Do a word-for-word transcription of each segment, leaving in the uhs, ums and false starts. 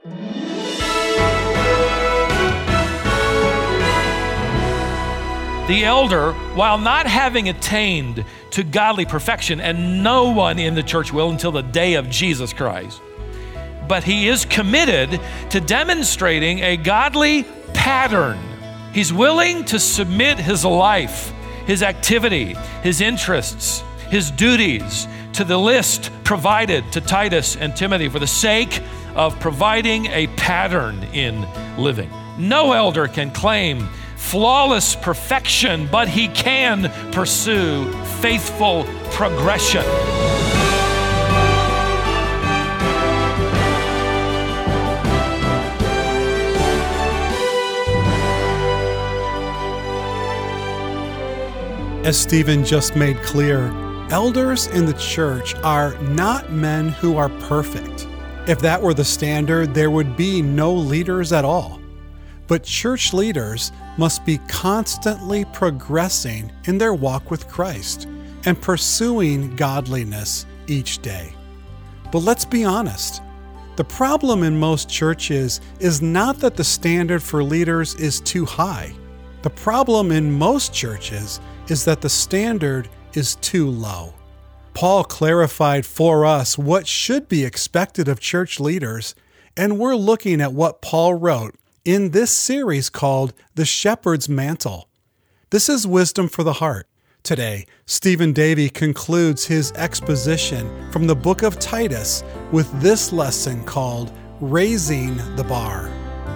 The elder, while not having attained to godly perfection, and no one in the church will until the day of Jesus Christ, but he is committed to demonstrating a godly pattern. He's willing to submit his life, his activity, his interests, his duties to the list provided to Titus and Timothy for the sake of providing a pattern in living. No elder can claim flawless perfection, but he can pursue faithful progression. As Stephen just made clear, elders in the church are not men who are perfect. If that were the standard, there would be no leaders at all. But church leaders must be constantly progressing in their walk with Christ and pursuing godliness each day. But let's be honest. The problem in most churches is not that the standard for leaders is too high. The problem in most churches is that the standard is too low. Paul clarified for us what should be expected of church leaders, and we're looking at what Paul wrote in this series called The Shepherd's Mantle. This is Wisdom for the Heart. Today, Stephen Davey concludes his exposition from the book of Titus with this lesson called Raising the Bar.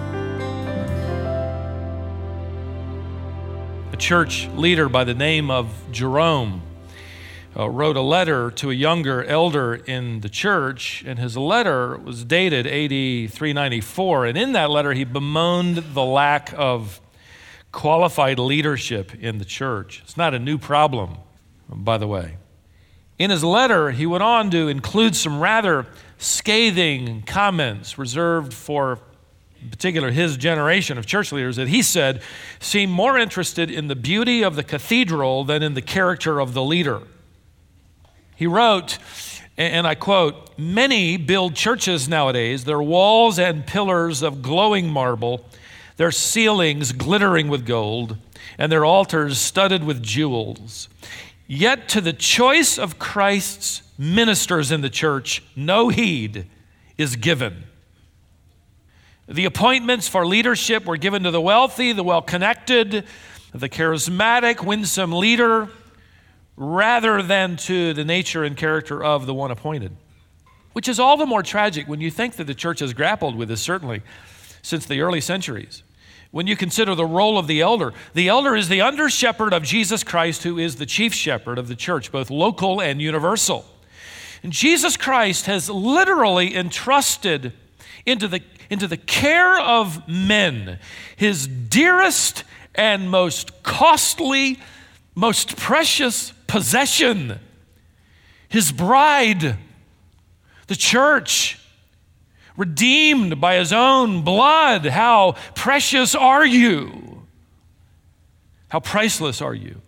A church leader by the name of Jerome uh, wrote a letter to a younger elder in the church, and his letter was dated A D three ninety-four, and in that letter he bemoaned the lack of qualified leadership in the church. It's not a new problem, by the way. In his letter, he went on to include some rather scathing comments reserved for, in particular, his generation of church leaders that he said seemed more interested in the beauty of the cathedral than in the character of the leader. He wrote, and I quote, "Many build churches nowadays, their walls and pillars of glowing marble, their ceilings glittering with gold, and their altars studded with jewels. Yet to the choice of Christ's ministers in the church, no heed is given. The appointments for leadership were given to the wealthy, the well-connected, the charismatic, winsome leader, rather than to the nature and character of the one appointed." Which is all the more tragic when you think that the church has grappled with this, certainly, since the early centuries. When you consider the role of the elder, the elder is the under-shepherd of Jesus Christ, who is the chief shepherd of the church, both local and universal. And Jesus Christ has literally entrusted into the, into the care of men his dearest and most costly, most precious possession, his bride, the church, redeemed by his own blood. How precious are you? How priceless are you?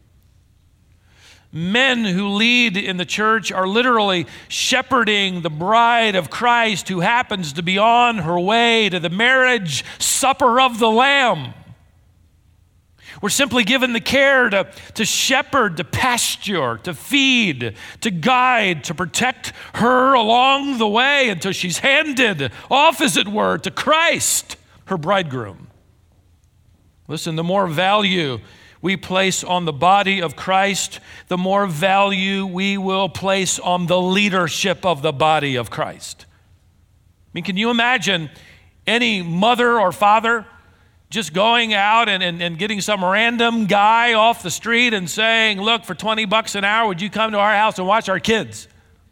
Men who lead in the church are literally shepherding the bride of Christ who happens to be on her way to the marriage supper of the Lamb. We're simply given the care to, to shepherd, to pasture, to feed, to guide, to protect her along the way until she's handed off, as it were, to Christ, her bridegroom. Listen, the more value we place on the body of Christ, the more value we will place on the leadership of the body of Christ. I mean, can you imagine any mother or father just going out and, and, and getting some random guy off the street and saying, "Look, for twenty bucks an hour, would you come to our house and watch our kids?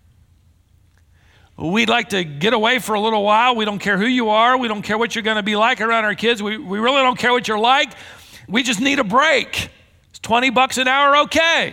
We'd like to get away for a little while. We don't care who you are. We don't care what you're going to be like around our kids. We, we really don't care what you're like. We just need a break. Is twenty bucks an hour okay?"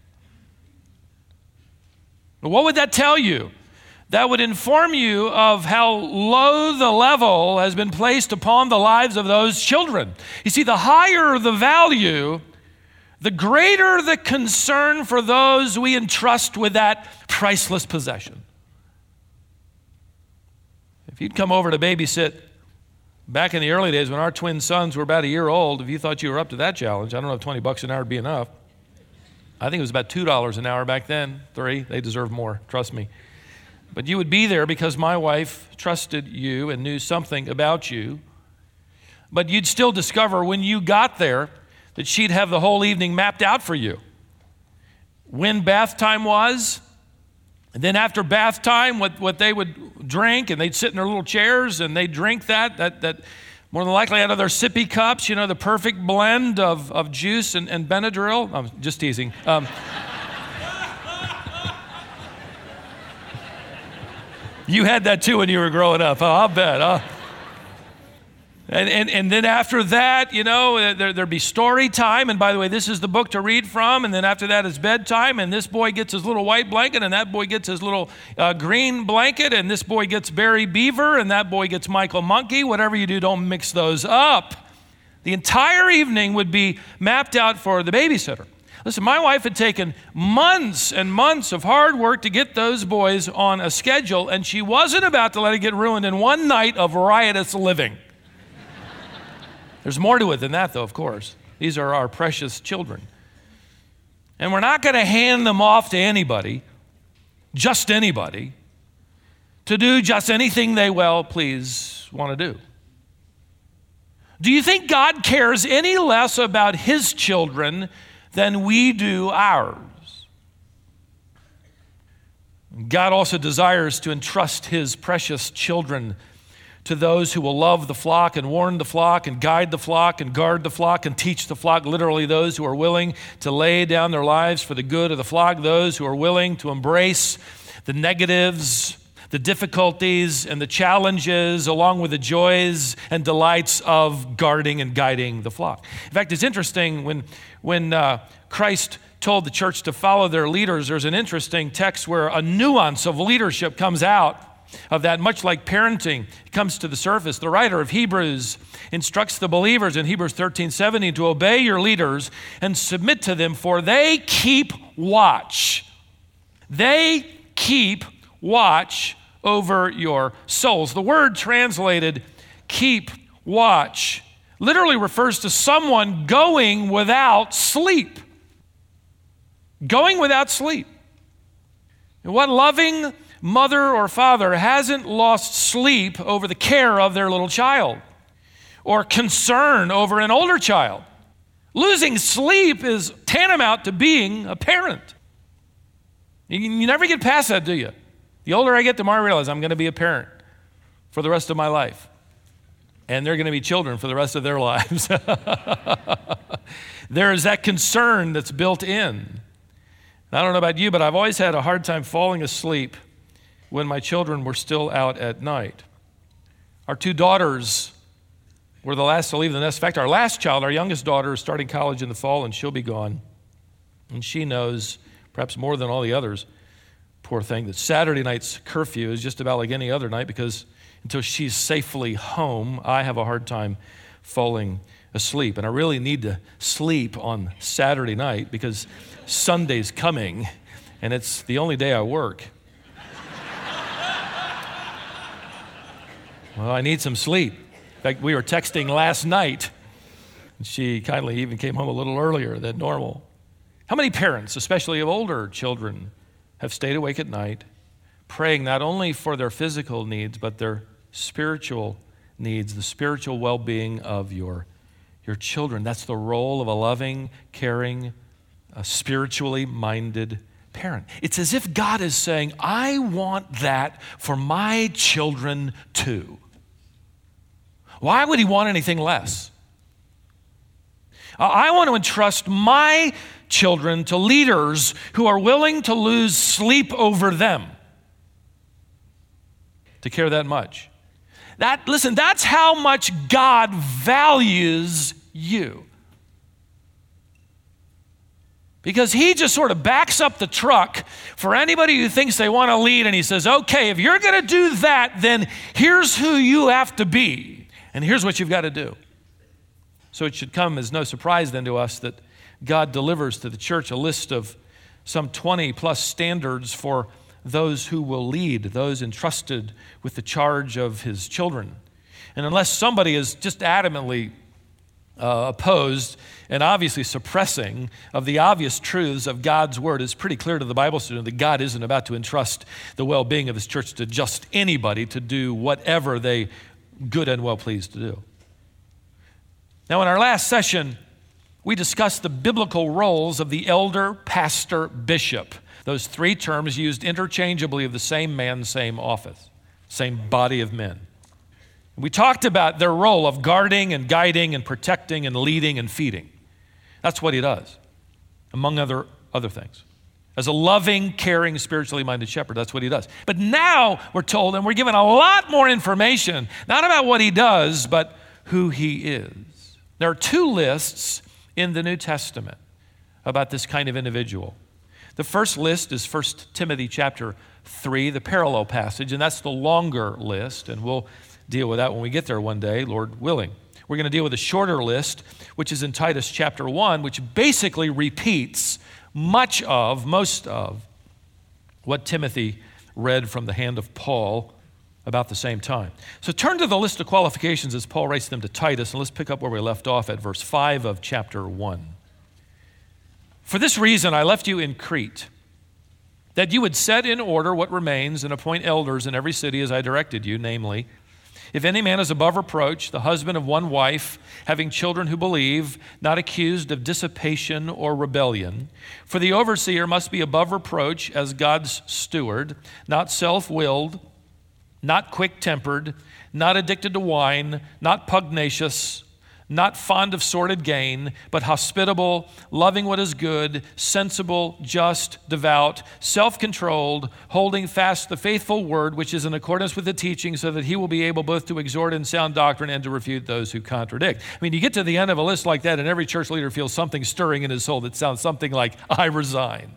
What would that tell you? That would inform you of how low the level has been placed upon the lives of those children. You see, the higher the value, the greater the concern for those we entrust with that priceless possession. If you'd come over to babysit back in the early days when our twin sons were about a year old, if you thought you were up to that challenge, I don't know if twenty bucks an hour would be enough. I think it was about two dollars an hour back then. Three, they deserve more, trust me. But you would be there because my wife trusted you and knew something about you. But you'd still discover when you got there that she'd have the whole evening mapped out for you. When bath time was, and then after bath time, what, what they would drink, and they'd sit in their little chairs and they'd drink that, that, that more than likely out of their sippy cups, you know, the perfect blend of, of juice and, and Benadryl. I'm just teasing. Um, you had that too when you were growing up, huh? I'll bet, huh? And, and and then after that, you know, there, there'd be story time. And by the way, this is the book to read from. And then after that is bedtime. And this boy gets his little white blanket. And that boy gets his little uh, green blanket. And this boy gets Barry Beaver. And that boy gets Michael Monkey. Whatever you do, don't mix those up. The entire evening would be mapped out for the babysitter. Listen, my wife had taken months and months of hard work to get those boys on a schedule. And she wasn't about to let it get ruined in one night of riotous living. There's more to it than that, though, of course. These are our precious children. And we're not going to hand them off to anybody, just anybody, to do just anything they well please want to do. Do you think God cares any less about his children than we do ours? God also desires to entrust his precious children to those who will love the flock and warn the flock and guide the flock and guard the flock and teach the flock, literally those who are willing to lay down their lives for the good of the flock, those who are willing to embrace the negatives, the difficulties, and the challenges, along with the joys and delights of guarding and guiding the flock. In fact, it's interesting when, when uh, Christ told the church to follow their leaders, there's an interesting text where a nuance of leadership comes out of that, much like parenting comes to the surface. The writer of Hebrews instructs the believers in Hebrews thirteen seventeen to obey your leaders and submit to them, for they keep watch. They keep watch over your souls. The word translated keep watch literally refers to someone going without sleep. Going without sleep. And what loving mother or father hasn't lost sleep over the care of their little child or concern over an older child? Losing sleep is tantamount to being a parent. You, you never get past that, do you? The older I get, the more I realize I'm going to be a parent for the rest of my life. And they're going to be children for the rest of their lives. There is that concern that's built in. I don't know about you, but I've always had a hard time falling asleep when my children were still out at night. Our two daughters were the last to leave the nest. In fact, our last child, our youngest daughter, is starting college in the fall, and she'll be gone. And she knows, perhaps more than all the others, poor thing, that Saturday night's curfew is just about like any other night, because until she's safely home, I have a hard time falling asleep. And I really need to sleep on Saturday night because Sunday's coming, and it's the only day I work. Well, I need some sleep. In fact, we were texting last night, and she kindly even came home a little earlier than normal. How many parents, especially of older children, have stayed awake at night, praying not only for their physical needs, but their spiritual needs, the spiritual well-being of your, your children? That's the role of a loving, caring, a spiritually minded parent. It's as if God is saying, I want that for my children too. Why would he want anything less? I want to entrust my children to leaders who are willing to lose sleep over them to care that much. That, listen, that's how much God values you. Because he just sort of backs up the truck for anybody who thinks they want to lead, and he says, okay, if you're going to do that, then here's who you have to be, and here's what you've got to do. So it should come as no surprise then to us that God delivers to the church a list of some twenty plus standards for those who will lead, those entrusted with the charge of his children. And unless somebody is just adamantly uh, opposed and obviously suppressing of the obvious truths of God's word, it's pretty clear to the Bible student that God isn't about to entrust the well-being of his church to just anybody to do whatever they good and well pleased to do. Now, in our last session, we discussed the biblical roles of the elder, pastor, bishop. Those three terms used interchangeably of the same man, same office, same body of men. We talked about their role of guarding and guiding and protecting and leading and feeding. That's what he does, among other, other things. As a loving, caring, spiritually minded shepherd, that's what he does. But now we're told, and we're given a lot more information, not about what he does, but who he is. There are two lists in the New Testament about this kind of individual. The first list is First Timothy chapter three, the parallel passage, and that's the longer list, and we'll deal with that when we get there one day, Lord willing. We're going to deal with a shorter list, which is in Titus chapter one, which basically repeats much of, most of, what Timothy read from the hand of Paul about the same time. So turn to the list of qualifications as Paul writes them to Titus, and let's pick up where we left off at verse five of chapter one. For this reason I left you in Crete, that you would set in order what remains and appoint elders in every city as I directed you, namely, if any man is above reproach, the husband of one wife, having children who believe, not accused of dissipation or rebellion. For the overseer must be above reproach as God's steward, not self-willed, not quick-tempered, not addicted to wine, not pugnacious, not fond of sordid gain, but hospitable, loving what is good, sensible, just, devout, self-controlled, holding fast the faithful word which is in accordance with the teaching, so that he will be able both to exhort in sound doctrine and to refute those who contradict. I mean, you get to the end of a list like that, and every church leader feels something stirring in his soul that sounds something like, I resign.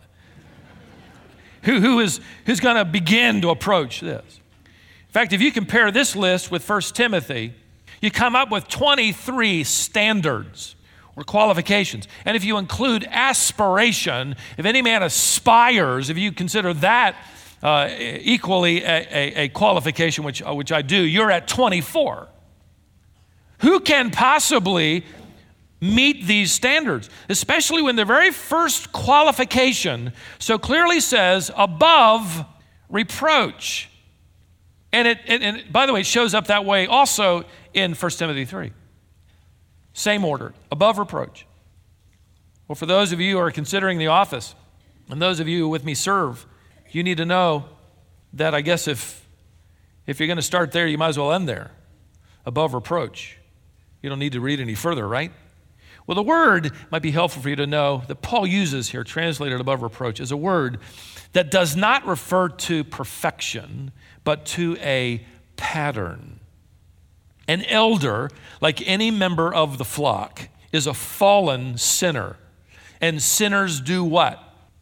who, who is, who's going to begin to approach this? In fact, if you compare this list with First Timothy, you come up with twenty-three standards or qualifications. And if you include aspiration, if any man aspires, if you consider that uh, equally a, a, a qualification, which, uh, which I do, you're at twenty-four. Who can possibly meet these standards? Especially when the very first qualification so clearly says above reproach. And, it, and, and by the way, it shows up that way also in First Timothy three. Same order, above reproach. Well, for those of you who are considering the office, and those of you who with me serve, you need to know that I guess if, if you're going to start there, you might as well end there. Above reproach. You don't need to read any further, right? Well, the word might be helpful for you to know that Paul uses here, translated above reproach, is a word that does not refer to perfection, but to a pattern. An elder, like any member of the flock, is a fallen sinner. And sinners do what?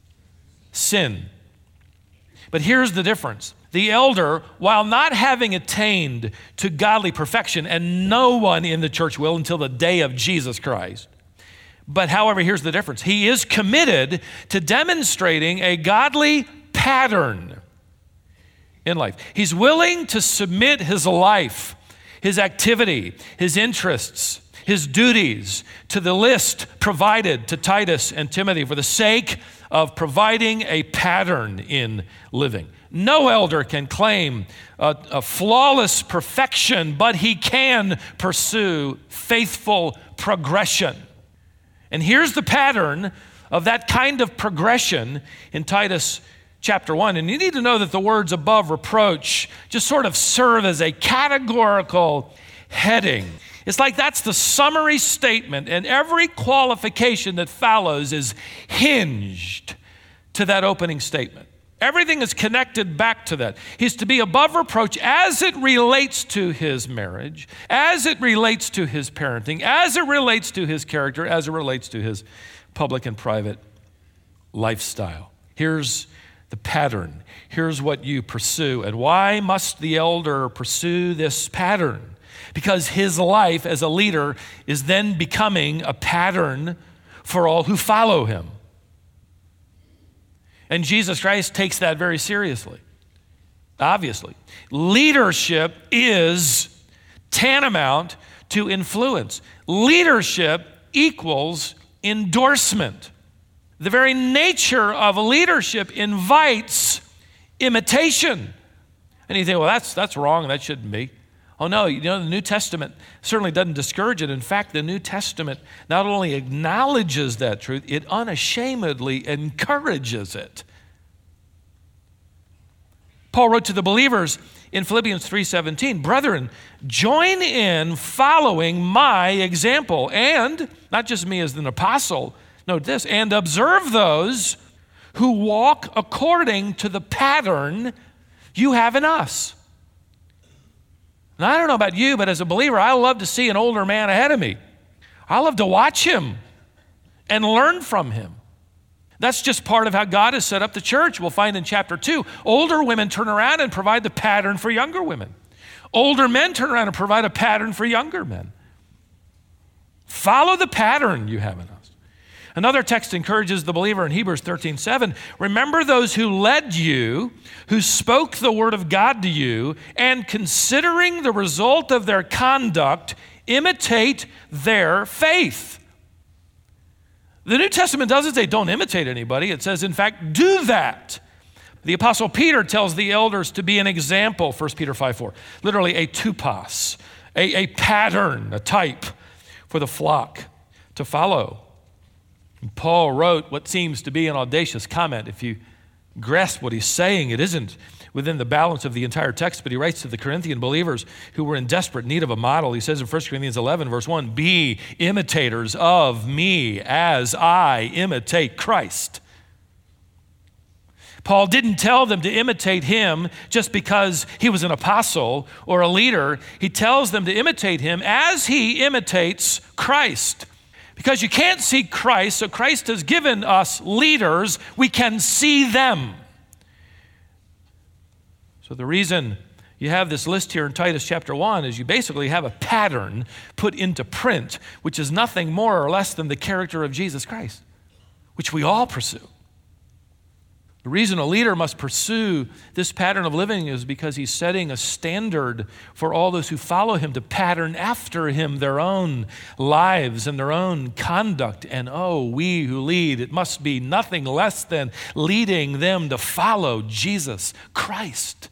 Sin. But here's the difference. The elder, while not having attained to godly perfection, and no one in the church will until the day of Jesus Christ, but however, here's the difference. He is committed to demonstrating a godly pattern in life. He's willing to submit his life, his activity, his interests, his duties to the list provided to Titus and Timothy for the sake of providing a pattern in living. No elder can claim a, a flawless perfection, but he can pursue faithful progression. And here's the pattern of that kind of progression in Titus chapter one. And you need to know that the words above reproach just sort of serve as a categorical heading. It's like that's the summary statement, and every qualification that follows is hinged to that opening statement. Everything is connected back to that. He's to be above reproach as it relates to his marriage, as it relates to his parenting, as it relates to his character, as it relates to his public and private lifestyle. Here's the pattern. Here's what you pursue. And why must the elder pursue this pattern? Because his life as a leader is then becoming a pattern for all who follow him. And Jesus Christ takes that very seriously, obviously. Leadership is tantamount to influence. Leadership equals endorsement. The very nature of leadership invites imitation. And you think, well, that's that's wrong, that shouldn't be. Oh no, you know, the New Testament certainly doesn't discourage it. In fact, the New Testament not only acknowledges that truth, it unashamedly encourages it. Paul wrote to the believers in Philippians three seventeen, brethren, join in following my example, and not just me as an apostle, note this, and observe those who walk according to the pattern you have in us. And I don't know about you, but as a believer, I love to see an older man ahead of me. I love to watch him and learn from him. That's just part of how God has set up the church. We'll find in chapter two, older women turn around and provide the pattern for younger women. Older men turn around and provide a pattern for younger men. Follow the pattern you have in us. Another text encourages the believer in Hebrews thirteen seven, remember those who led you, who spoke the word of God to you, and considering the result of their conduct, imitate their faith. The New Testament doesn't say don't imitate anybody. It says, in fact, do that. The Apostle Peter tells the elders to be an example, First Peter five four, literally a tupos, a, a pattern, a type for the flock to follow. And Paul wrote what seems to be an audacious comment. If you grasp what he's saying, it isn't within the balance of the entire text, but he writes to the Corinthian believers who were in desperate need of a model. He says in First Corinthians eleven, verse one, be imitators of me as I imitate Christ. Paul didn't tell them to imitate him just because he was an apostle or a leader. He tells them to imitate him as he imitates Christ. Because you can't see Christ, so Christ has given us leaders, we can see them. So the reason you have this list here in Titus chapter one is you basically have a pattern put into print, which is nothing more or less than the character of Jesus Christ, which we all pursue. The reason a leader must pursue this pattern of living is because he's setting a standard for all those who follow him to pattern after him their own lives and their own conduct. And oh, we who lead, it must be nothing less than leading them to follow Jesus Christ.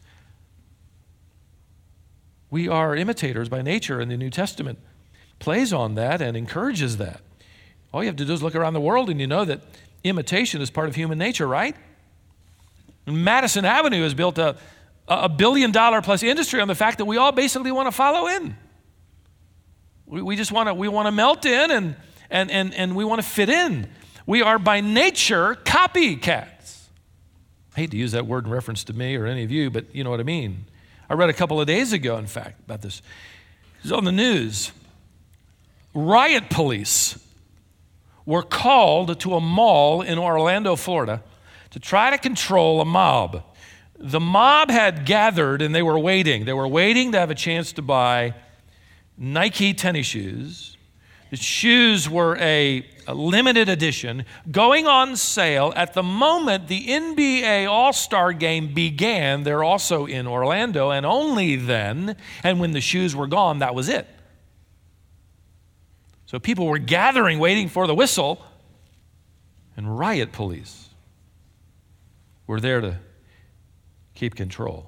We are imitators by nature, and the New Testament plays on that and encourages that. All you have to do is look around the world and you know that imitation is part of human nature, right? Madison Avenue has built a, a billion dollar plus industry on the fact that we all basically want to follow in. We, we just want to we want to melt in and, and, and, and we want to fit in. We are by nature copycats. I hate to use that word in reference to me or any of you, but you know what I mean. I read a couple of days ago, in fact, about this. It was on the news. Riot police were called to a mall in Orlando, Florida, to try to control a mob. The mob had gathered and they were waiting. They were waiting to have a chance to buy Nike tennis shoes. The shoes were a, a limited edition going on sale at the moment the N B A All-Star game began. They're also in Orlando, and only then, and when the shoes were gone, that was it. So people were gathering, waiting for the whistle, and riot police were there to keep control.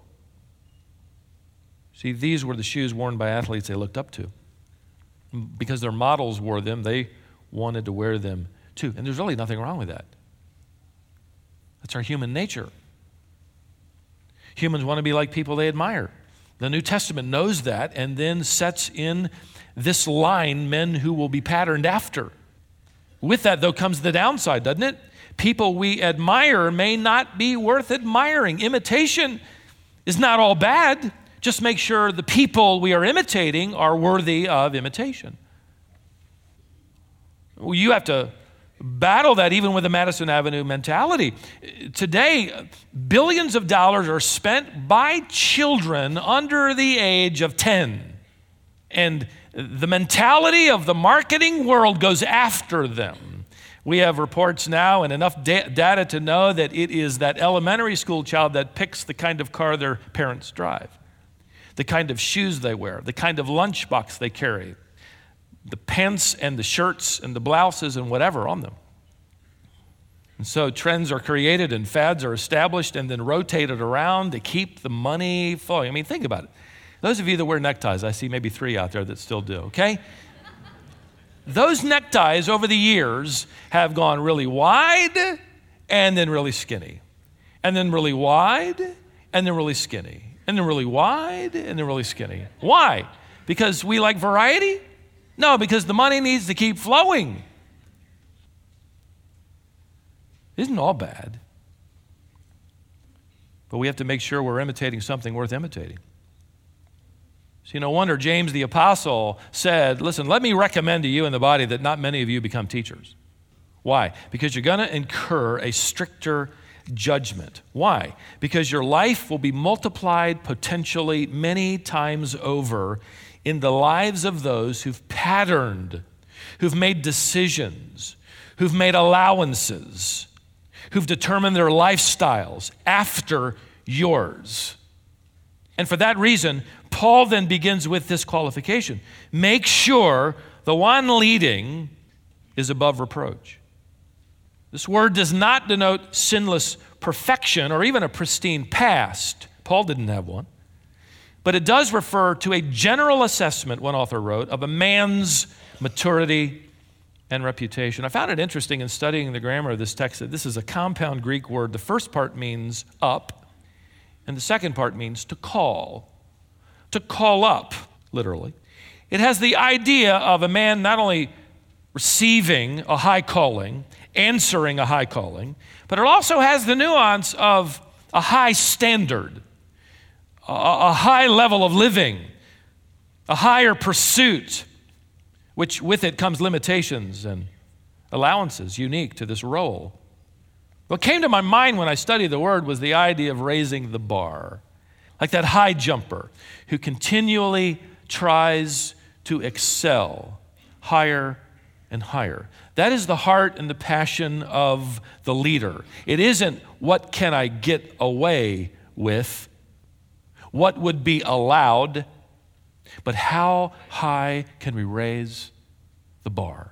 See, these were the shoes worn by athletes they looked up to. Because their models wore them, they wanted to wear them too. And there's really nothing wrong with that. That's our human nature. Humans want to be like people they admire. The New Testament knows that and then sets in this line men who will be patterned after. With that, though, comes the downside, doesn't it? People we admire may not be worth admiring. Imitation is not all bad. Just make sure the people we are imitating are worthy of imitation. Well, you have to battle that even with a Madison Avenue mentality. Today, billions of dollars are spent by children under the age of ten. And the mentality of the marketing world goes after them. We have reports now and enough da- data to know that it is that elementary school child that picks the kind of car their parents drive, the kind of shoes they wear, the kind of lunchbox they carry, the pants and the shirts and the blouses and whatever on them. And so trends are created and fads are established and then rotated around to keep the money flowing. I mean, think about it. Those of you that wear neckties, I see maybe three out there that still do, okay? Those neckties over the years have gone really wide and then really skinny, and then really wide and then really skinny, and then really wide and then really skinny. Why? Because we like variety? No, because the money needs to keep flowing. Isn't all bad. But we have to make sure we're imitating something worth imitating. So no wonder James the Apostle said, listen, let me recommend to you in the body that not many of you become teachers. Why? Because you're going to incur a stricter judgment. Why? Because your life will be multiplied potentially many times over in the lives of those who've patterned, who've made decisions, who've made allowances, who've determined their lifestyles after yours. And for that reason, Paul then begins with this qualification. Make sure the one leading is above reproach. This word does not denote sinless perfection or even a pristine past. Paul didn't have one. But it does refer to a general assessment, one author wrote, of a man's maturity and reputation. I found it interesting in studying the grammar of this text that this is a compound Greek word. The first part means up, and the second part means to call. To call up, literally. It has the idea of a man not only receiving a high calling, answering a high calling, but it also has the nuance of a high standard, a, a high level of living, a higher pursuit, which with it comes limitations and allowances unique to this role. What came to my mind when I studied the word was the idea of raising the bar. Like that high jumper who continually tries to excel higher and higher. That is the heart and the passion of the leader. It isn't what can I get away with, what would be allowed, but how high can we raise the bar?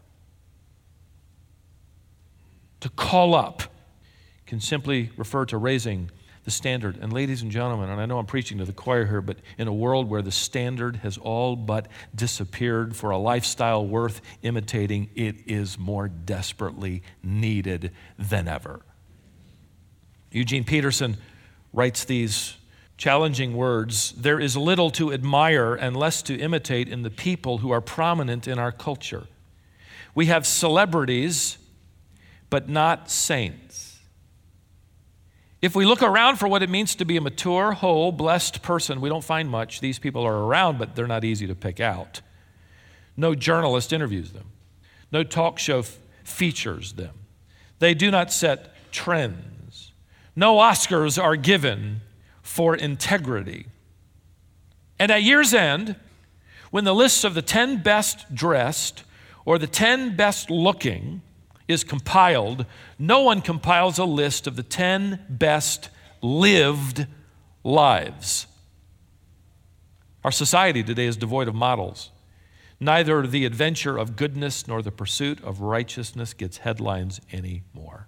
To call up can simply refer to raising the standard. And ladies and gentlemen, and I know I'm preaching to the choir here, but in a world where the standard has all but disappeared for a lifestyle worth imitating, it is more desperately needed than ever. Eugene Peterson writes these challenging words: there is little to admire and less to imitate in the people who are prominent in our culture. We have celebrities, but not saints. If we look around for what it means to be a mature, whole, blessed person, we don't find much. These people are around, but they're not easy to pick out. No journalist interviews them. No talk show f- features them. They do not set trends. No Oscars are given for integrity. And at year's end, when the lists of the ten best dressed or the ten best looking is compiled, no one compiles a list of the ten best lived lives. Our society today is devoid of models. Neither the adventure of goodness nor the pursuit of righteousness gets headlines anymore.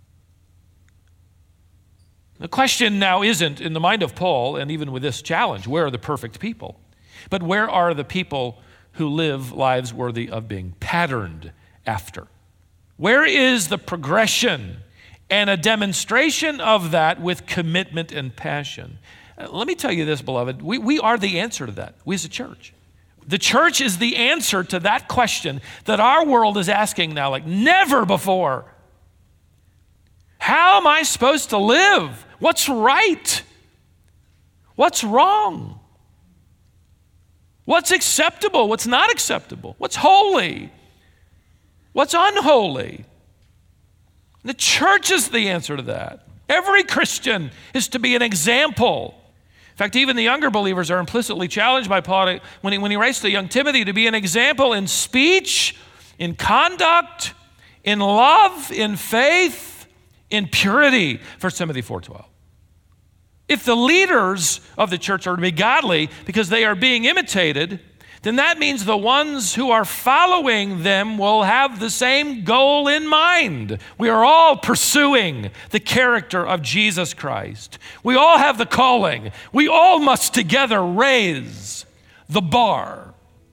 The question now isn't, in the mind of Paul, and even with this challenge, where are the perfect people? But where are the people who live lives worthy of being patterned after? Where is the progression and a demonstration of that with commitment and passion? Uh, let me tell you this, beloved. We, we are the answer to that, we as a church. The church is the answer to that question that our world is asking now like never before. How am I supposed to live? What's right? What's wrong? What's acceptable? What's not acceptable? What's holy? What's unholy? The church is the answer to that. Every Christian is to be an example. In fact, even the younger believers are implicitly challenged by Paul when he, when he writes to young Timothy to be an example in speech, in conduct, in love, in faith, in purity, First Timothy four twelve. If the leaders of the church are to be godly because they are being imitated, then that means the ones who are following them will have the same goal in mind. We are all pursuing the character of Jesus Christ. We all have the calling. We all must together raise the bar.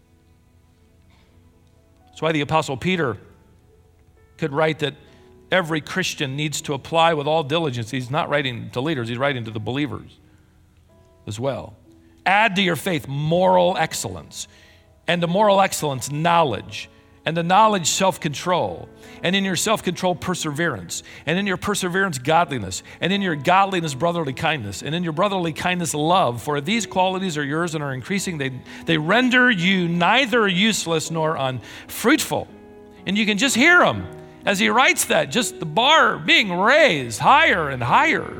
That's why the Apostle Peter could write that every Christian needs to apply with all diligence. He's not writing to leaders, he's writing to the believers as well. Add to your faith moral excellence, and to moral excellence, knowledge, and to knowledge, self-control, and in your self-control, perseverance, and in your perseverance, godliness, and in your godliness, brotherly kindness, and in your brotherly kindness, love. For if these qualities are yours and are increasing, they, they render you neither useless nor unfruitful. And you can just hear him as he writes that, just the bar being raised higher and higher.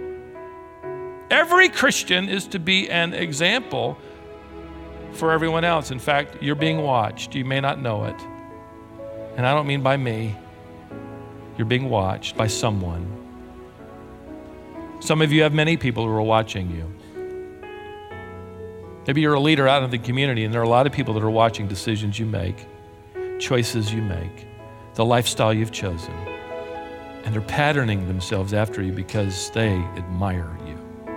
Every Christian is to be an example for everyone else. In fact, you're being watched. You may not know it. And I don't mean by me. You're being watched by someone. Some of you have many people who are watching you. Maybe you're a leader out in the community, and there are a lot of people that are watching decisions you make, choices you make, the lifestyle you've chosen. And they're patterning themselves after you because they admire you.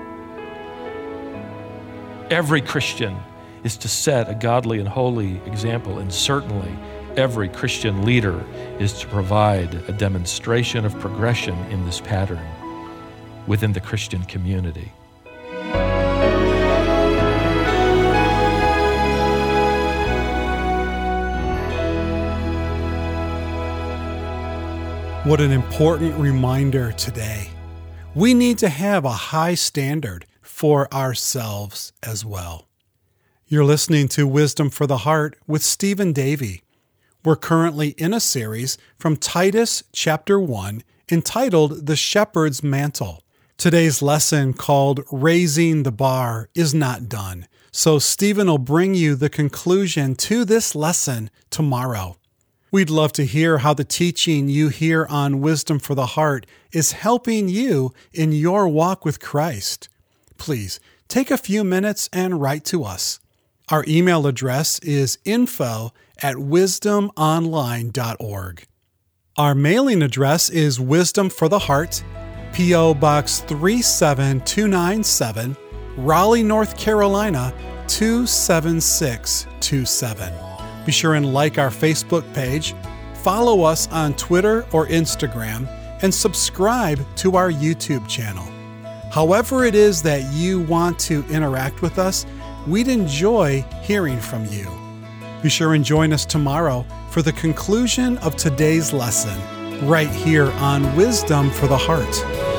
Every Christian is to set a godly and holy example, and certainly every Christian leader is to provide a demonstration of progression in this pattern within the Christian community. What an important reminder today. We need to have a high standard for ourselves as well. You're listening to Wisdom for the Heart with Stephen Davey. We're currently in a series from Titus chapter one entitled The Shepherd's Mantle. Today's lesson, called Raising the Bar, is not done, so Stephen will bring you the conclusion to this lesson tomorrow. We'd love to hear how the teaching you hear on Wisdom for the Heart is helping you in your walk with Christ. Please take a few minutes and write to us. Our email address is info at wisdom online dot org. Our mailing address is Wisdom for the Heart, P O Box three seven two nine seven, Raleigh, North Carolina two seven six two seven. Be sure and like our Facebook page, follow us on Twitter or Instagram, and subscribe to our YouTube channel. However it is that you want to interact with us, we'd enjoy hearing from you. Be sure and join us tomorrow for the conclusion of today's lesson, right here on Wisdom for the Heart.